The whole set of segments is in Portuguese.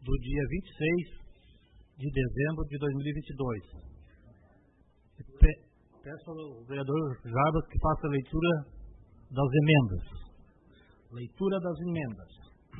do dia 26 de dezembro de 2022. Peço ao vereador Jarbas que faça a leitura das emendas. Leitura das emendas.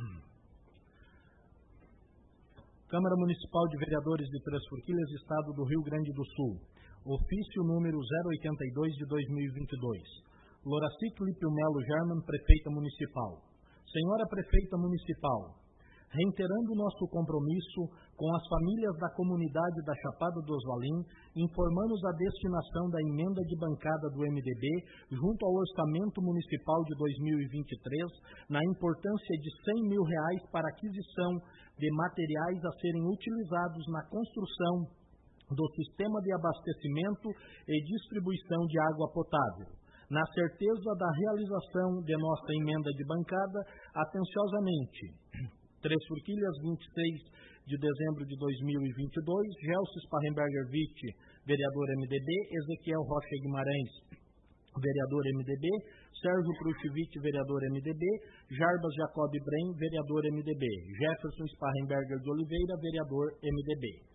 Câmara Municipal de Vereadores de Três Forquilhas, Estado do Rio Grande do Sul. Ofício número 082 de 2022. Loraci Clipio Melo German, Prefeita Municipal. Senhora Prefeita Municipal, reiterando nosso compromisso com as famílias da comunidade da Chapada do Osvalim, informamos a destinação da emenda de bancada do MDB junto ao Orçamento Municipal de 2023 na importância de R$100 mil para aquisição de materiais a serem utilizados na construção do sistema de abastecimento e distribuição de água potável. Na certeza da realização de nossa emenda de bancada, atenciosamente, Três Forquilhas, 26 de dezembro de 2022, Gelson Sparrenberger Witt, vereador MDB, Ezequiel Rocha Guimarães, vereador MDB, Sérgio Pruchivich, vereador MDB, Jarbas Jacob Brem, vereador MDB, Jefferson Sparrenberger de Oliveira, vereador MDB.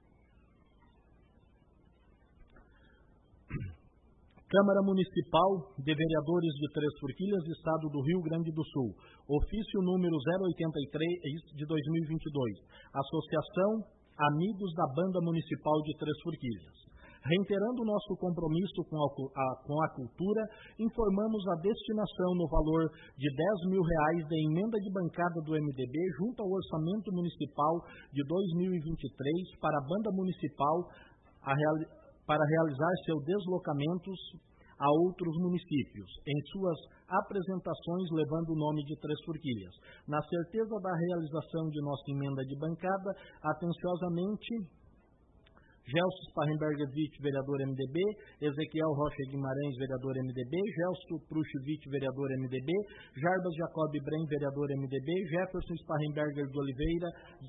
Câmara Municipal de Vereadores de Três Forquilhas, Estado do Rio Grande do Sul. Ofício número 083 de 2022. Associação Amigos da Banda Municipal de Três Forquilhas. Reiterando nosso compromisso com a cultura, informamos a destinação no valor de R$10 mil de emenda de bancada do MDB junto ao Orçamento Municipal de 2023 para a Banda Municipal para realizar seus deslocamentos a outros municípios, em suas apresentações levando o nome de Três Forquilhas. Na certeza da realização de nossa emenda de bancada, atenciosamente, Gelson Sparrenberger Witt, vereador MDB, Ezequiel Rocha Guimarães, vereador MDB, Gelson Pruchivich, vereador MDB, Jarbas Jacob Brem, vereador MDB, Jefferson Sparrenberger de Oliveira,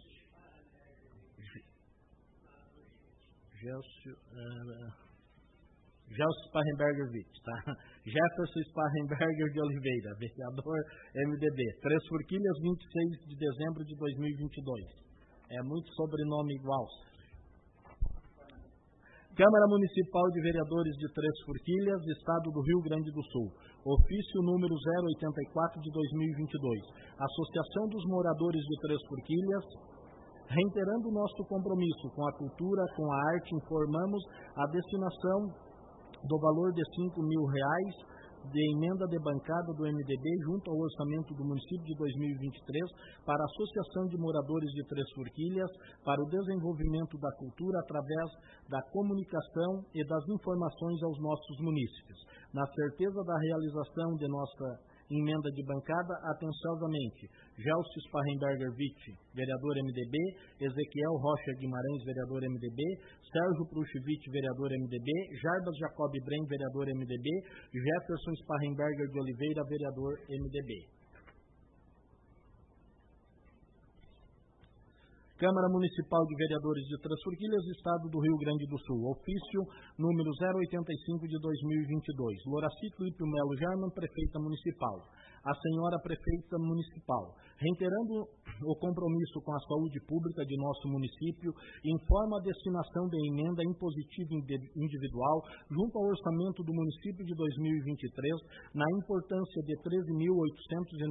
Gelson Sparrenberger Witt, tá? Jefferson Sparrenberger de Oliveira, vereador MDB, Três Forquilhas, 26 de dezembro de 2022. É muito sobrenome igual. Câmara Municipal de Vereadores de Três Forquilhas, Estado do Rio Grande do Sul. Ofício número 084 de 2022. Associação dos Moradores de Três Forquilhas. Reiterando nosso compromisso com a cultura, com a arte, informamos a destinação do valor de R$5 mil de emenda de bancada do MDB junto ao orçamento do município de 2023 para a Associação de Moradores de Três Forquilhas para o desenvolvimento da cultura através da comunicação e das informações aos nossos munícipes. Na certeza da realização de nossa emenda de bancada, atenciosamente, Gelson Sparrenberger Witt, vereador MDB, Ezequiel Rocha Guimarães, vereador MDB, Sérgio Pruchivich, vereador MDB, Jarbas Jacob Brem, vereador MDB, Jefferson Sparrenberger de Oliveira, vereador MDB. Câmara Municipal de Vereadores de Três Forquilhas, Estado do Rio Grande do Sul. Ofício número 085 de 2022. Loraci Clipio Melo German, Prefeita Municipal. A Senhora Prefeita Municipal, reiterando o compromisso com a saúde pública de nosso município, informa a destinação da emenda impositiva individual junto ao orçamento do município de 2023 na importância de R$13.809,96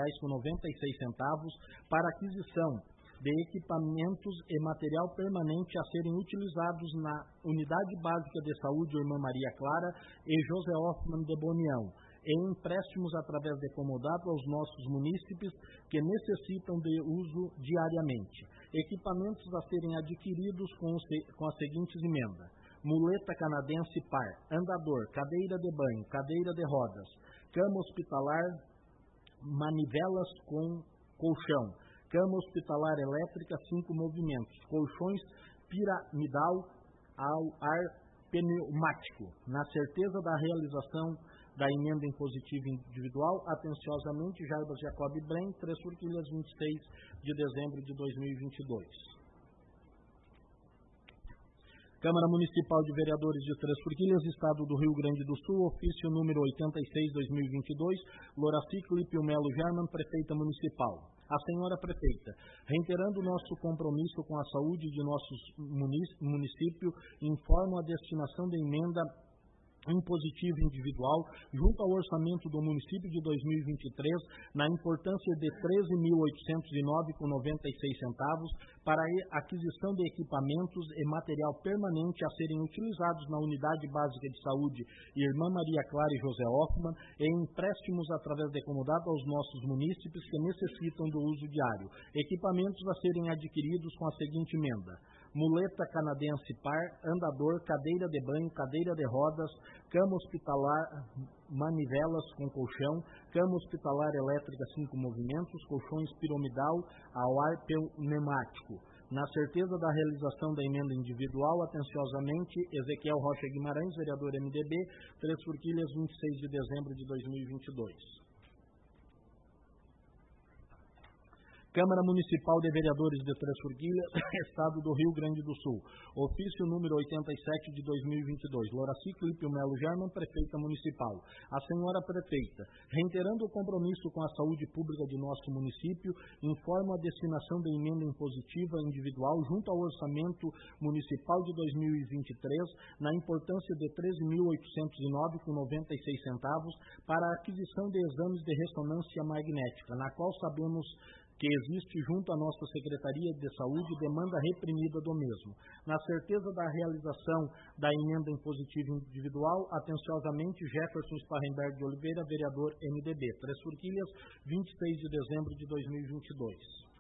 para aquisição de equipamentos e material permanente a serem utilizados na Unidade Básica de Saúde Irmã Maria Clara e José Hoffmann de Bonião, e empréstimos através de comodato aos nossos munícipes que necessitam de uso diariamente. Equipamentos a serem adquiridos com as seguintes emendas: muleta canadense par, andador, cadeira de banho, cadeira de rodas, cama hospitalar, manivelas com colchão, cama hospitalar elétrica 5 movimentos, colchões piramidal ao ar pneumático. Na certeza da realização da emenda impositiva individual, atenciosamente, Jarbas Jacob Brem, Três Forquilhas, 26 de dezembro de 2022. Câmara Municipal de Vereadores de Três Forquilhas, Estado do Rio Grande do Sul, ofício número 86/2022, Loraci Clipio Melo German, Prefeita Municipal. A senhora prefeita, reiterando o nosso compromisso com a saúde de nosso município, informo a destinação da emenda impositiva individual junto ao orçamento do município de 2023 na importância de R$ 13.809,96 para a aquisição de equipamentos e material permanente a serem utilizados na Unidade Básica de Saúde Irmã Maria Clara e José Hoffmann e empréstimos através de comodato aos nossos munícipes que necessitam do uso diário. Equipamentos a serem adquiridos com a seguinte emenda: muleta canadense par, andador, cadeira de banho, cadeira de rodas, cama hospitalar, manivelas com colchão, cama hospitalar elétrica 5 movimentos, colchões piramidal ao ar pneumático. Na certeza da realização da emenda individual, atenciosamente, Ezequiel Rocha Guimarães, vereador MDB, 3 Forquilhas, 26 de dezembro de 2022. Câmara Municipal de Vereadores de Três Forquilhas, Estado do Rio Grande do Sul. Ofício número 87 de 2022. Loraci Clípio Melo German, Prefeita Municipal. A senhora Prefeita, reiterando o compromisso com a saúde pública de nosso município, informa a destinação da emenda impositiva individual junto ao orçamento municipal de 2023 na importância de R$ 13.809,96 para a aquisição de exames de ressonância magnética, na qual sabemos que existe junto à nossa Secretaria de Saúde demanda reprimida do mesmo. Na certeza da realização da emenda impositiva individual, atenciosamente Jefferson Sparrenberg de Oliveira, vereador MDB, Três Forquilhas, 26 de dezembro de 2022.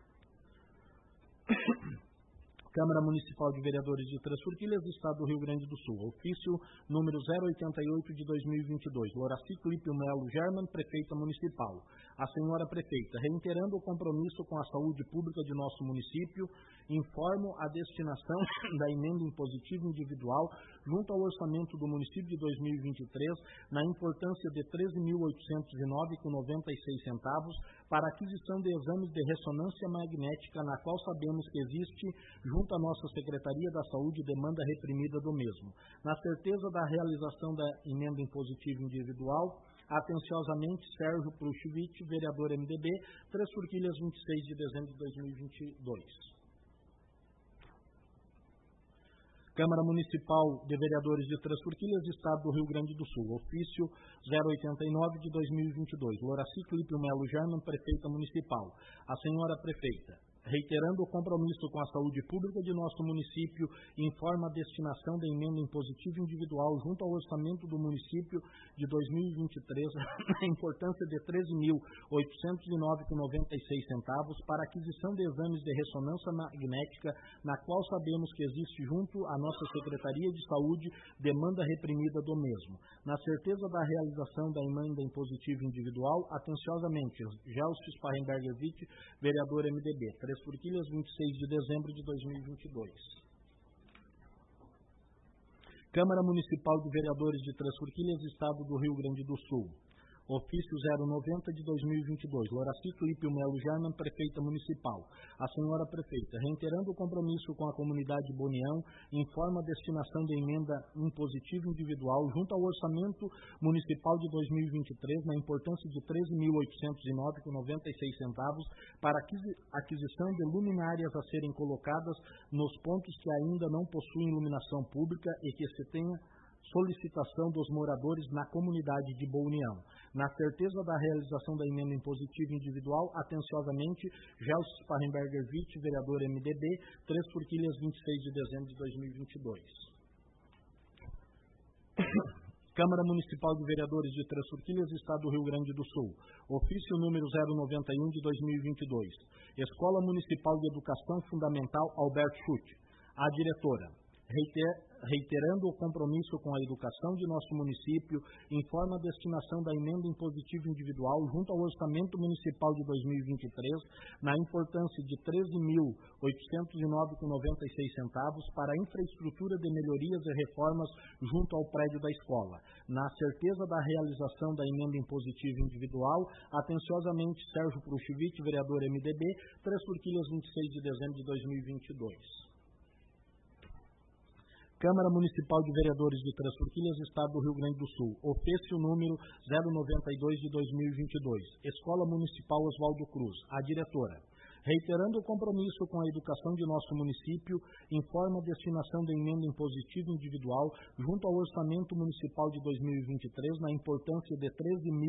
Câmara Municipal de Vereadores de Três Forquilhas, Estado do Rio Grande do Sul. Ofício número 088 de 2022. Loraci Clípio Melo German, Prefeita Municipal. A senhora Prefeita, reiterando o compromisso com a saúde pública de nosso município, informo a destinação da emenda impositiva individual junto ao orçamento do município de 2023 na importância de R$ 13.809,96 para a aquisição de exames de ressonância magnética, na qual sabemos que existe junto à nossa Secretaria da Saúde demanda reprimida do mesmo. Na certeza da realização da emenda impositiva individual, atenciosamente Sérgio Pruchwitz, vereador MDB, Três Forquilhas, 26 de dezembro de 2022. Câmara Municipal de Vereadores de Três Forquilhas, Estado do Rio Grande do Sul. Ofício 089 de 2022. Loraci Clípio Melo German, Prefeita Municipal. A senhora Prefeita, reiterando o compromisso com a saúde pública de nosso município, informa a destinação da emenda impositiva individual junto ao orçamento do município de 2023 na importância de R$ 13.809,96 para a aquisição de exames de ressonância magnética, na qual sabemos que existe junto à nossa Secretaria de Saúde demanda reprimida do mesmo. Na certeza da realização da emenda impositiva individual, atenciosamente, Gelson Sparrenberger-Witt, vereador MDB, Três Forquilhas, 26 de dezembro de 2022. Câmara Municipal de Vereadores de Três Forquilhas, Estado do Rio Grande do Sul. Ofício 090 de 2022. Loraci Clípio Melo German, Prefeita Municipal. A senhora Prefeita, reiterando o compromisso com a comunidade Bonião, informa a destinação da emenda impositiva individual junto ao orçamento municipal de 2023 na importância de R$ 13.809,96 para a aquisição de luminárias a serem colocadas nos pontos que ainda não possuem iluminação pública e que se tenha solicitação dos moradores na comunidade de Boa União. Na certeza da realização da emenda impositiva individual, atenciosamente, Gelson Sparrenberger-Witt, vereador MDB, Três Forquilhas, 26 de dezembro de 2022. Câmara Municipal de Vereadores de Três Forquilhas, Estado do Rio Grande do Sul. Ofício número 091 de 2022. Escola Municipal de Educação Fundamental Alberto Schutt. A diretora, reiterando o compromisso com a educação de nosso município, informa a destinação da emenda impositiva individual junto ao orçamento municipal de 2023 na importância de R$ 13.809,96 para a infraestrutura de melhorias e reformas junto ao prédio da escola. Na certeza da realização da emenda impositiva individual, atenciosamente Sérgio Pruchwitz, vereador MDB, Três Forquilhas, 26 de dezembro de 2022. Câmara Municipal de Vereadores de Três Forquilhas, Estado do Rio Grande do Sul. Ofício número 092 de 2022. Escola Municipal Oswaldo Cruz. A diretora. Reiterando o compromisso com a educação de nosso município, informa a destinação da emenda impositiva individual junto ao Orçamento Municipal de 2023 na importância de R$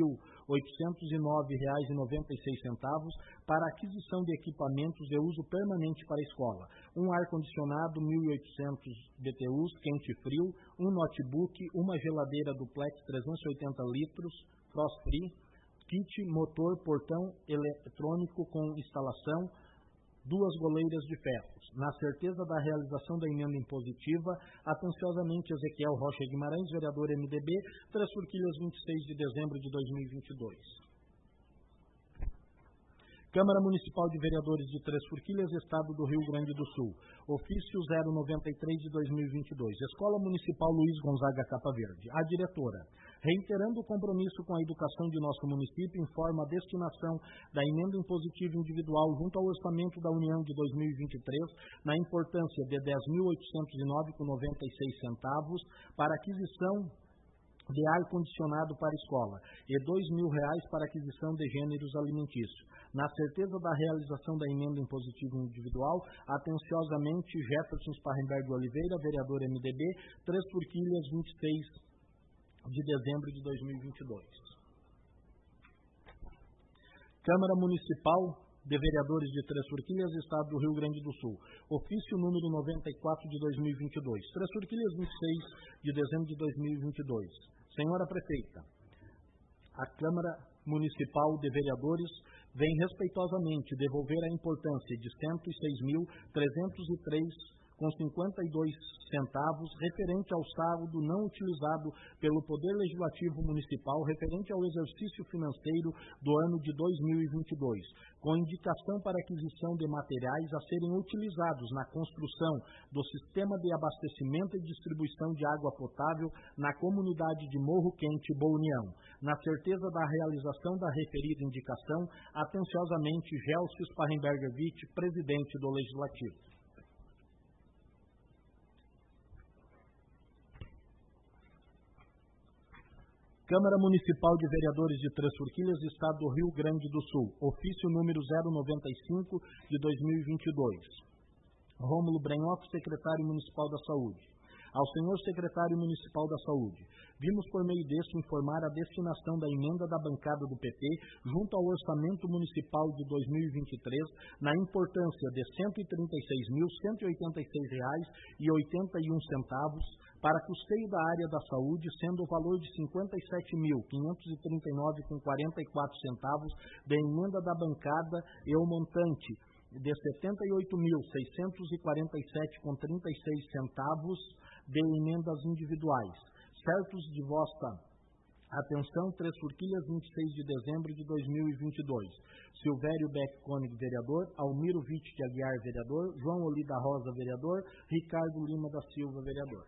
13.809,96 para a aquisição de equipamentos de uso permanente para a escola. Um ar-condicionado 1.800 BTUs, quente e frio, um notebook, uma geladeira duplex 380 litros, frost-free, kit, motor, portão eletrônico com instalação, 2 goleiras de ferros. Na certeza da realização da emenda impositiva, atenciosamente Ezequiel Rocha Guimarães, vereador MDB, Três Forquilhas, 26 de dezembro de 2022. Câmara Municipal de Vereadores de Três Forquilhas, Estado do Rio Grande do Sul. Ofício 093 de 2022. Escola Municipal Luiz Gonzaga Capa Verde. A diretora. Reiterando o compromisso com a educação de nosso município, informa a destinação da emenda impositiva individual junto ao Orçamento da União de 2023 na importância de R$ 10.809,96 para aquisição de ar-condicionado para a escola e R$ 2.000 para aquisição de gêneros alimentícios. Na certeza da realização da emenda impositiva individual, atenciosamente Jefferson Sparrenberg Oliveira, vereador MDB, Três Forquilhas, 26 de dezembro de 2022. Câmara Municipal de Vereadores de Três Forquilhas, Estado do Rio Grande do Sul. Ofício número 94 de 2022. Três Forquilhas, 26 de dezembro de 2022. Senhora Prefeita, a Câmara Municipal de Vereadores vem respeitosamente devolver a importância de R$ 106.303,52 referente ao saldo não utilizado pelo Poder Legislativo Municipal referente ao exercício financeiro do ano de 2022, com indicação para aquisição de materiais a serem utilizados na construção do sistema de abastecimento e distribuição de água potável na comunidade de Morro Quente, Boa União. Na certeza da realização da referida indicação, atenciosamente Gelcio Sparrenberger Witt, presidente do Legislativo. Câmara Municipal de Vereadores de Três Forquilhas, Estado do Rio Grande do Sul. Ofício número 095 de 2022. Rômulo Brenhoff, secretário municipal da Saúde. Ao senhor secretário municipal da Saúde, vimos por meio deste informar a destinação da emenda da bancada do PP junto ao Orçamento Municipal de 2023 na importância de R$ 136.186,81 para custeio da área da saúde, sendo o valor de R$ 57.539,44 da emenda da bancada e o montante de R$ 78.647,36 de emendas individuais. Certos de vossa atenção, Três Forquilhas, 26 de dezembro de 2022. Silvério Beck Koenig, vereador. Almiro Witt de Aguiar, vereador. João Oli da Rosa, vereador. Ricardo Lima da Silva, vereador.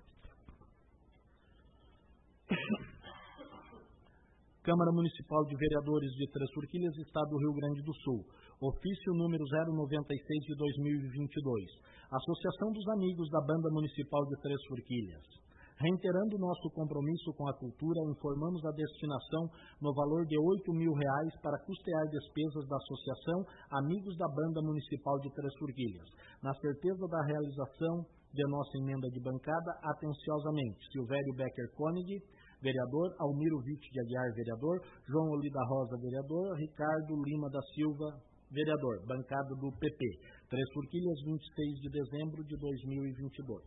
Câmara Municipal de Vereadores de Três Forquilhas, Estado do Rio Grande do Sul. Ofício número 096 de 2022. Associação dos Amigos da Banda Municipal de Três Forquilhas. Reiterando nosso compromisso com a cultura, informamos a destinação no valor de R$ 8.000 para custear despesas da Associação Amigos da Banda Municipal de Três Forquilhas. Na certeza da realização de nossa emenda de bancada, atenciosamente, Silvério Becker Koenig, vereador. Almiro Witt de Aguiar, vereador. João Oli da Rosa, vereador. Ricardo Lima da Silva, vereador. Bancada do PP. Três Forquilhas, 26 de dezembro de 2022.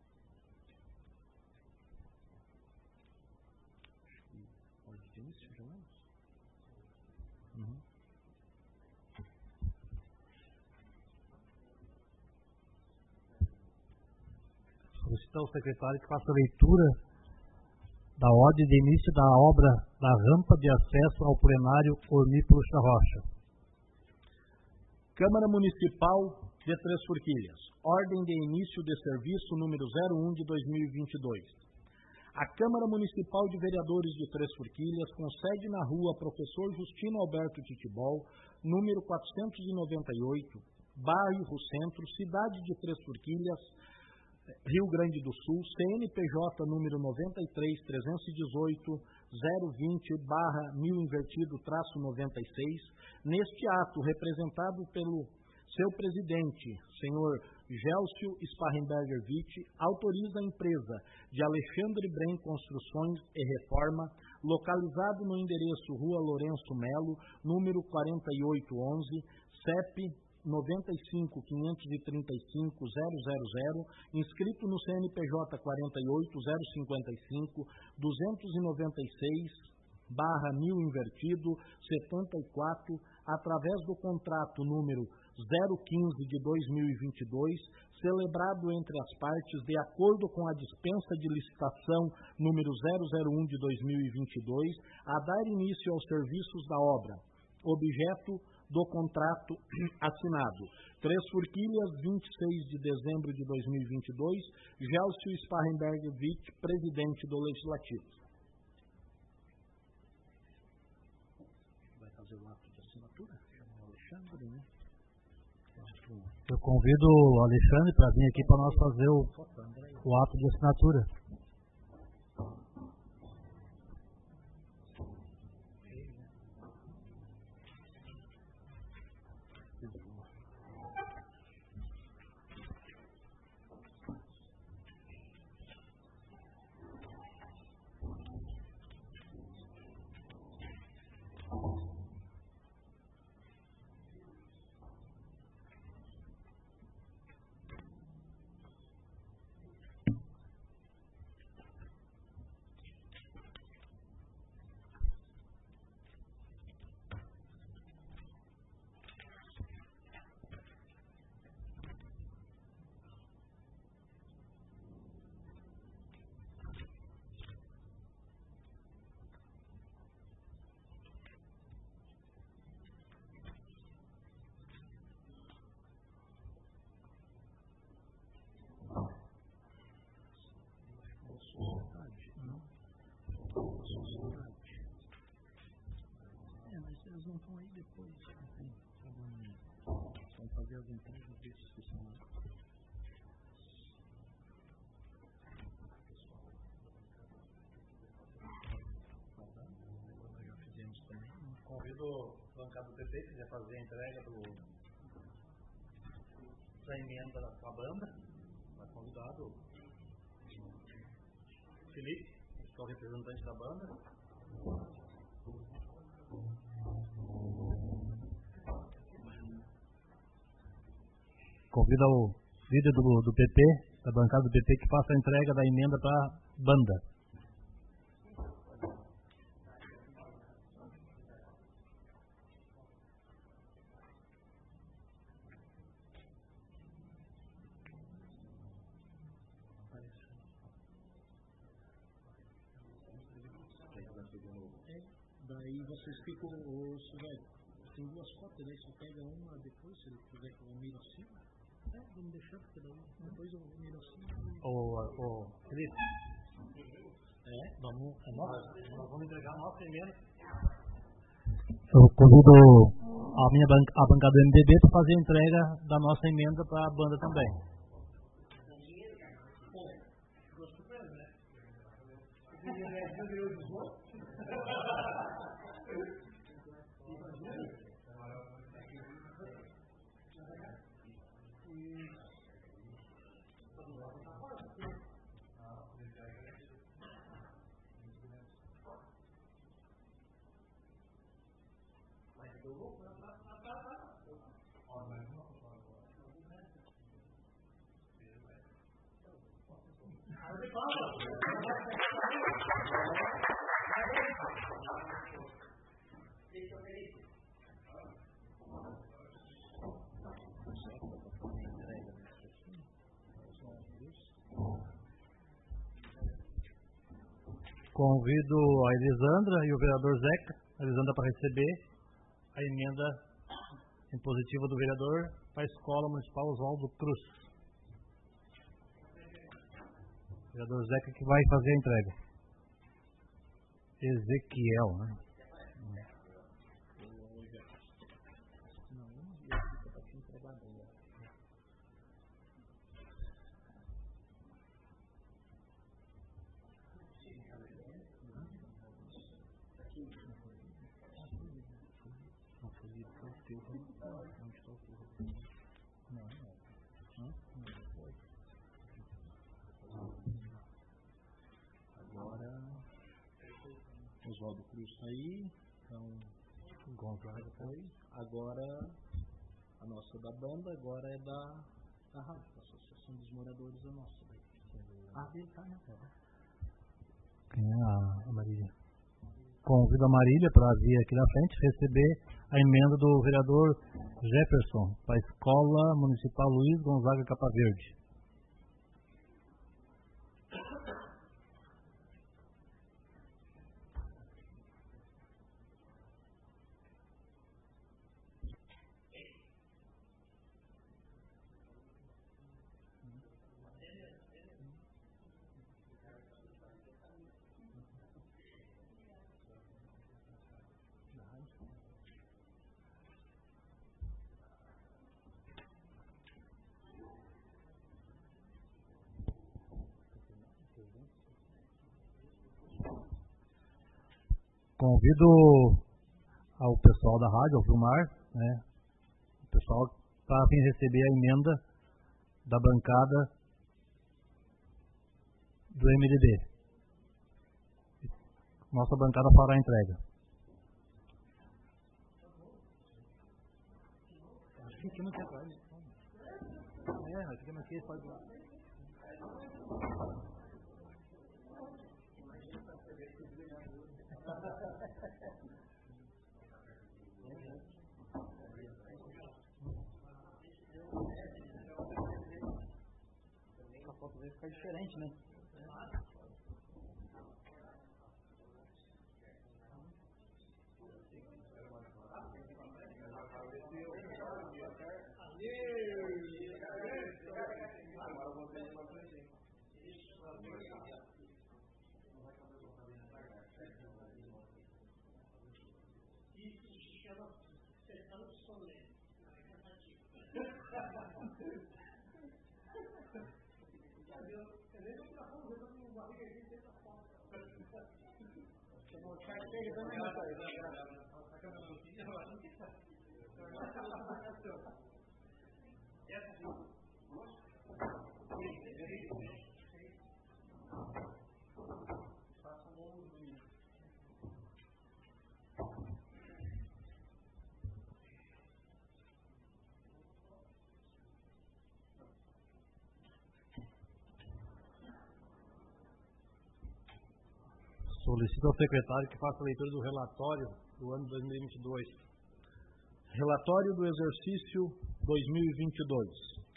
Solicitar ao secretário que faça a leitura da ordem de início da obra da rampa de acesso ao plenário Ormi Plucha Rocha. Câmara Municipal de Três Forquilhas. Ordem de início de serviço número 01 de 2022. A Câmara Municipal de Vereadores de Três Forquilhas, com sede na rua Professor Justino Alberto Titibol, número 498, bairro Centro, cidade de Três Forquilhas, Rio Grande do Sul, CNPJ número 93-318-020/1000-96, neste ato representado pelo seu presidente, senhor Gélcio Sparrenberger Witt, autoriza a empresa de Alexandre Brem Construções e Reforma, localizado no endereço Rua Lourenço Melo, número 4811, CEP 95.535.000, inscrito no CNPJ 48.056/1000-74, através do contrato número 015 de 2022, celebrado entre as partes de acordo com a dispensa de licitação número 001 de 2022, a dar início aos serviços da obra. Objeto do contrato assinado. Três Forquilhas, 26 de dezembro de 2022, Gélcio Sparrenberger Witt, presidente do Legislativo. Vai fazer o ato de assinatura? Chama o Alexandre, né? Eu convido o Alexandre para vir aqui para nós fazer o ato de assinatura. Mas eles não estão aí depois. Vão fazer as entregas desses que são lá. Já fizemos também. Convido o bancada do PP, se quiser fazer a entrega da emenda da banda. Está convidado. Felipe, que é o representante da banda. Convida o líder do PP, da bancada do PP, que faça a entrega da emenda para a banda. Daí vocês ficam, tem duas cópias, daí você pega uma depois, se ele quiser que eu miro assim. Vamos deixar, porque daí depois eu miro assim. Ô, Felipe. Nós vamos entregar a nossa emenda. Eu convido a bancada do MDB para fazer a entrega da nossa emenda para a banda também. Convido a Elisandra e o vereador Zeca, a Elisandra para receber a emenda impositiva do vereador para a Escola Municipal Oswaldo Cruz. O vereador Zeca que vai fazer a entrega. Ezequiel, né? Agora, Oswaldo Cruz está aí, então, Gonzaga foi. Agora, a nossa da banda, agora é da rádio, da Associação dos Moradores, a nossa. Dele tá, né? Quem é a Marília? Convido a Marília para vir aqui na frente receber a emenda do vereador Jefferson para a Escola Municipal Luiz Gonzaga Capa Verde. Convido ao pessoal da rádio, ao Vilmar, né, o pessoal para vir receber a emenda da bancada do MDB. Nossa bancada fará a entrega. Acho que aqui não tem atrás. Acho que aqui pode ir lá. A foto vai ficar diferente, né? Solicito ao secretário que faça a leitura do relatório do ano 2022. Relatório do exercício 2022.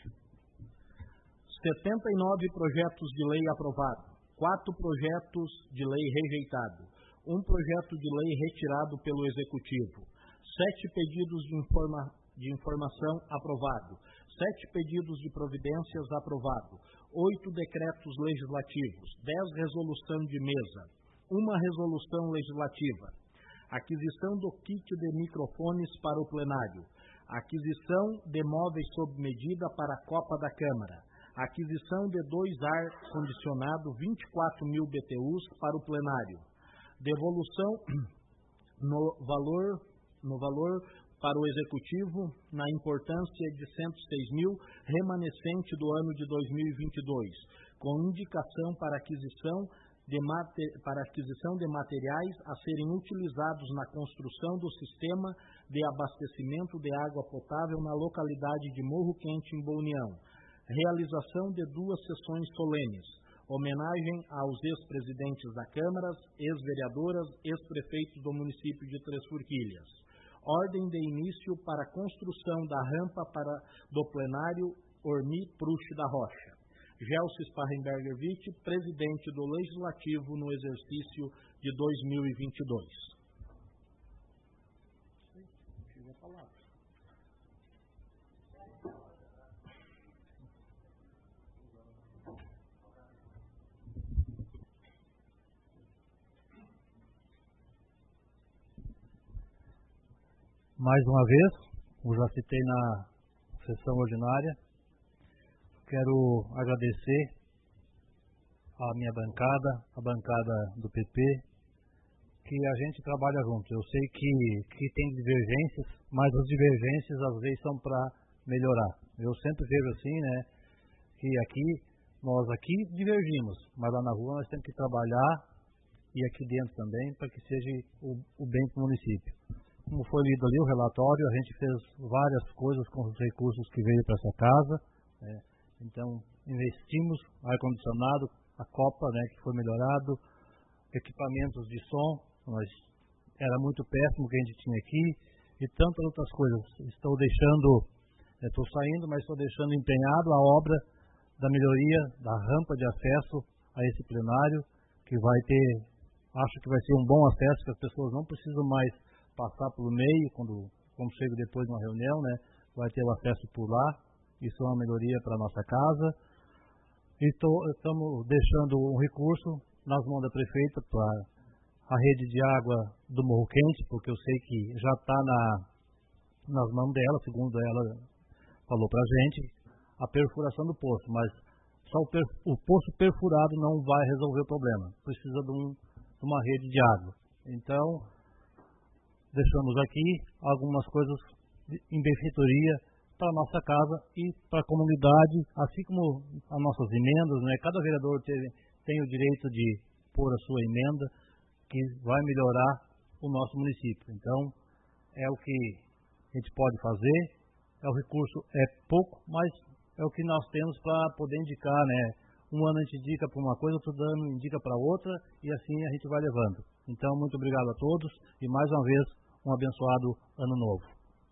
79 projetos de lei aprovados, 4 projetos de lei rejeitados, 1 projeto de lei retirado pelo Executivo, 7 pedidos de informação aprovados, 7 pedidos de providências aprovados, 8 decretos legislativos, 10 resolução de mesa, 1 resolução legislativa, aquisição do kit de microfones para o plenário, aquisição de móveis sob medida para a Copa da Câmara, aquisição de 2 ar-condicionado 24.000 BTUs para o plenário, devolução no valor para o Executivo na importância de 106.000 remanescente do ano de 2022, com indicação para aquisição de materiais a serem utilizados na construção do sistema de abastecimento de água potável na localidade de Morro Quente, em Boa União. Realização de 2 sessões solenes. Homenagem aos ex-presidentes da Câmara, ex-vereadoras, ex-prefeitos do município de Três Forquilhas. Ordem de início para a construção da rampa do plenário Ormi Prush da Rocha. Gelson Sparrenberger Witt, presidente do Legislativo no exercício de 2022. Mais uma vez, como já citei na sessão ordinária, quero agradecer a minha bancada, a bancada do PP, que a gente trabalha junto. Eu sei que tem divergências, mas as divergências às vezes são para melhorar. Eu sempre vejo assim, né, que nós aqui divergimos, mas lá na rua nós temos que trabalhar e aqui dentro também para que seja o bem para o município. Como foi lido ali o relatório, a gente fez várias coisas com os recursos que veio para essa casa, né? Então investimos ar-condicionado, a copa, né, que foi melhorado, equipamentos de som, era muito péssimo o que a gente tinha aqui, e tantas outras coisas. Estou saindo, mas estou deixando empenhado a obra da melhoria da rampa de acesso a esse plenário, que vai ter, acho que vai ser um bom acesso, que as pessoas não precisam mais passar pelo meio, quando chega depois de uma reunião, né, vai ter o acesso por lá. Isso é uma melhoria para a nossa casa. Estamos deixando um recurso nas mãos da prefeita para a rede de água do Morro Quente, porque eu sei que já está nas mãos dela, segundo ela falou para a gente, a perfuração do poço, mas só o poço perfurado não vai resolver o problema. Precisa de uma rede de água. Então, deixamos aqui algumas coisas em benfeitoria para a nossa casa e para a comunidade, assim como as nossas emendas, né? Cada vereador tem o direito de pôr a sua emenda, que vai melhorar o nosso município. Então, é o que a gente pode fazer, o recurso é pouco, mas é o que nós temos para poder indicar, né? Um ano a gente indica para uma coisa, outro ano indica para outra, e assim a gente vai levando. Então, muito obrigado a todos, e mais uma vez, um abençoado ano novo.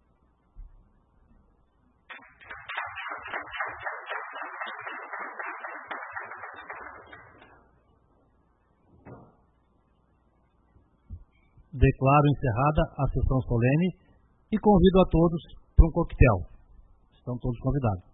Declaro encerrada a sessão solene e convido a todos para um coquetel. Estão todos convidados.